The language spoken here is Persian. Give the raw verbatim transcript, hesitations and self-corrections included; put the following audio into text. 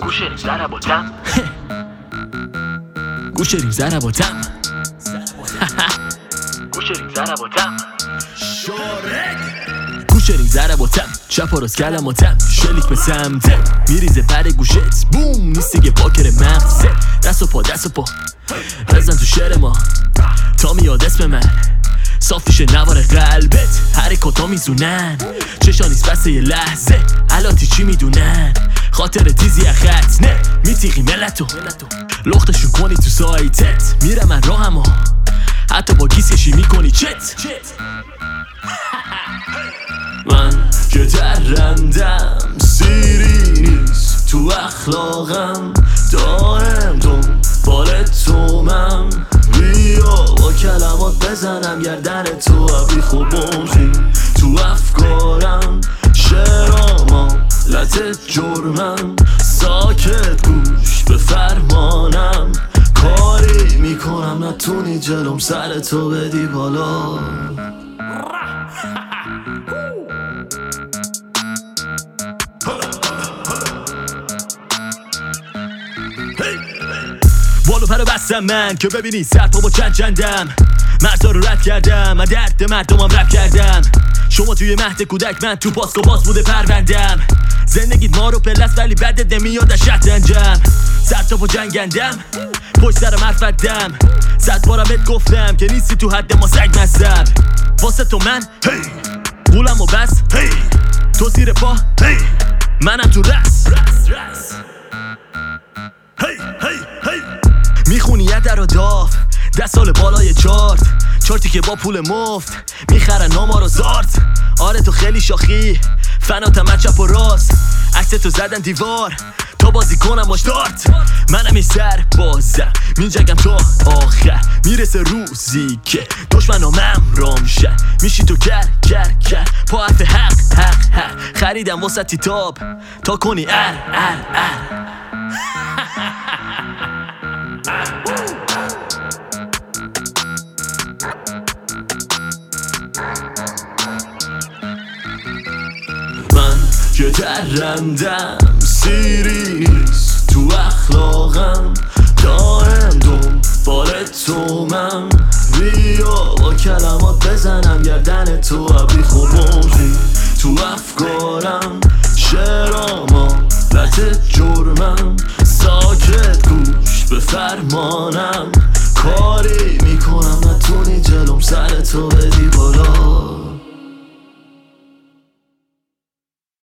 گوش ریم زره با دم گوش ریم زره با دم گوش ریم زره با دم گوش ریم زره با دم چپ و راست کلم و تم شلیک به سمته میریزه پر گوشت بوم نیستی که پاکر مغزه دست و پا دست و پا بزن تو شعر ما تا میاد اسم من صافیش نوار قلبت حرکاتا میزونن چشانیست بسته یه لحظه علاتی چی میدونن خاطر تیزی خط نه میتیقی ملتو لختشون کنی تو سایتت میرم من راهمو حتی با گیس کشی میکنی چت من که درندم سیری نیست تو اخلاقم دائم دنبال تو من بیا با کلمات بزنم گردن تو ابی خوبونشی تو افکارم شرامم لطت جرمم ساکت گوش به فرمانم کاری میکنم نتونی جلوم سر تو بدی بالا بالو پرو بستم من که ببینی سر پا با چند چندم مردا رو رد کردم من درد مردمم رپ کردم شما توی مهد کودک من تو پاسکو باز بوده پروندم زندگیت ما رو پلست ولی بدت نمیاد از شطرنجم سر تا پا جنگندم پشت سرم حرفتم صد بارم بهت گفتم که نیستی تو حد ما سگ مذهب واسه تو من هی قولم و بس هی تو زیر پا هی منم تو رس هی هی هی میخونی یه در و داف ده سال بالای چارت چارتی که با پول مفت میخرن ناما رو زارت آره تو خیلی شاخی فناتم چپ و راست عکس تو زدن دیوار تا بازی کنم باش دارت منم این سر بازم میجنگم تا آخر میرسه روزی که دشمنامم رام شه میشی تو کر کر کر پا حرف حق حق حق خریدم واسه تیتاب تا کنی ار ار ار من که درندم سیریست تو اخلاقم دائم دنبال تو من بیا با کلمات بزنم گردن تو ابی خوبونشی تو افکارم شرامم لطت جرمم ساکت گوش به فرمانم کاری میکنم نتونی جلوم سر تو بدی بالا